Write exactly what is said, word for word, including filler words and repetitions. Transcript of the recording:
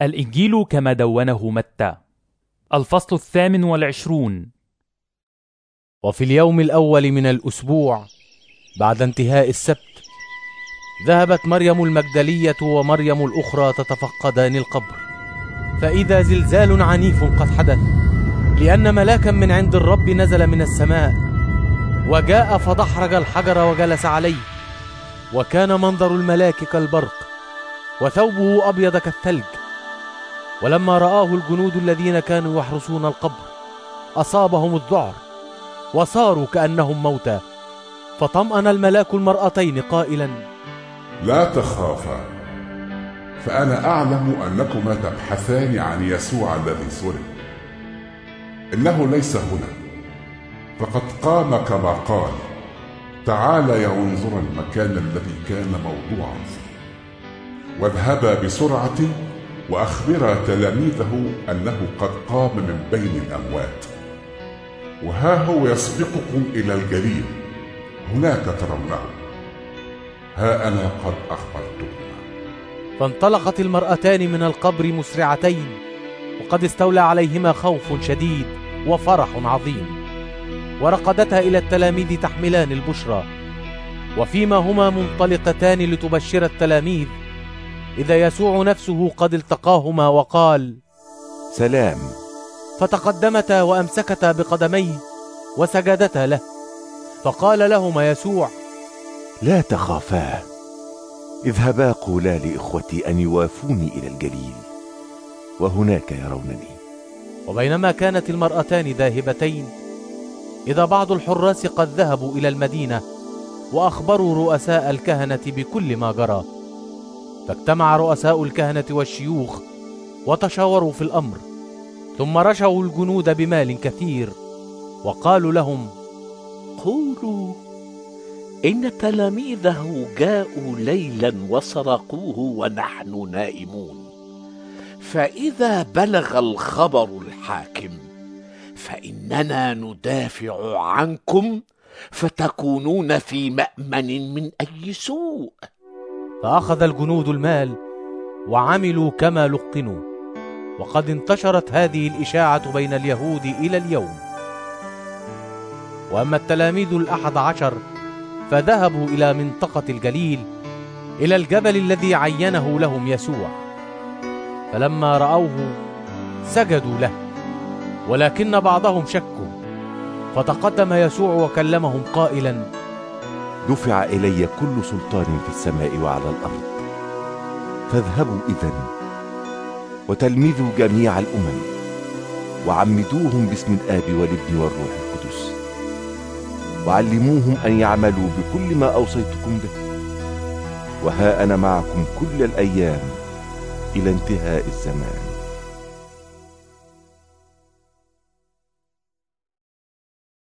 الإنجيل كما دونه متى، الفصل الثامن والعشرون. وفي اليوم الأول من الأسبوع بعد انتهاء السبت ذهبت مريم المجدلية ومريم الأخرى تتفقدان القبر، فإذا زلزال عنيف قد حدث، لأن ملاكا من عند الرب نزل من السماء وجاء فدحرج الحجر وجلس عليه، وكان منظر الملاك كالبرق وثوبه أبيض كالثلج. ولما رآه الجنود الذين كانوا يحرسون القبر أصابهم الذعر وصاروا كأنهم موتى. فطمأن الملاك المرأتين قائلا: لا تخافا، فأنا أعلم أنكما تبحثان عن يسوع الذي صلب. إنه ليس هنا، فقد قام كما قال. تعاليا وانظرا المكان الذي كان موضوعا فيه، واذهبا بسرعة وأخبرا تلاميذه أنه قد قام من بين الأموات، وها هو يسبقكم إلى الجليل، هناك ترونه. ها أنا قد أخبرتكما. فانطلقت المرأتان من القبر مسرعتين، وقد استولى عليهما خوف شديد وفرح عظيم، ورقدتا إلى التلاميذ تحملان البشرى. وفيما هما منطلقتان لتبشر التلاميذ، إذا يسوع نفسه قد التقاهما وقال: سلام. فتقدمتا وأمسكتا بقدميه وسجدتا له. فقال لهما يسوع: لا تخافا، اذهبا قولا لإخوتي أن يوافوني إلى الجليل، وهناك يرونني. وبينما كانت المرأتان ذاهبتين، إذا بعض الحراس قد ذهبوا إلى المدينة وأخبروا رؤساء الكهنة بكل ما جرى. فاجتمع رؤساء الكهنة والشيوخ وتشاوروا في الأمر، ثم رشوا الجنود بمال كثير وقالوا لهم: قولوا إن تلاميذه جاءوا ليلا وسرقوه ونحن نائمون، فإذا بلغ الخبر الحاكم فإننا ندافع عنكم، فتكونون في مأمن من أي سوء. فأخذ الجنود المال وعملوا كما لقنوا، وقد انتشرت هذه الإشاعة بين اليهود إلى اليوم. وأما التلاميذ الأحد عشر فذهبوا إلى منطقة الجليل، إلى الجبل الذي عينه لهم يسوع. فلما رأوه سجدوا له، ولكن بعضهم شكوا. فتقدم يسوع وكلمهم قائلا: دفع إلي كل سلطان في السماء وعلى الأرض، فاذهبوا إذن وتلمذوا جميع الأمم، وعمدوهم باسم الآب والابن والروح القدس، وعلموهم أن يعملوا بكل ما أوصيتكم به، وها أنا معكم كل الأيام إلى انتهاء الزمان.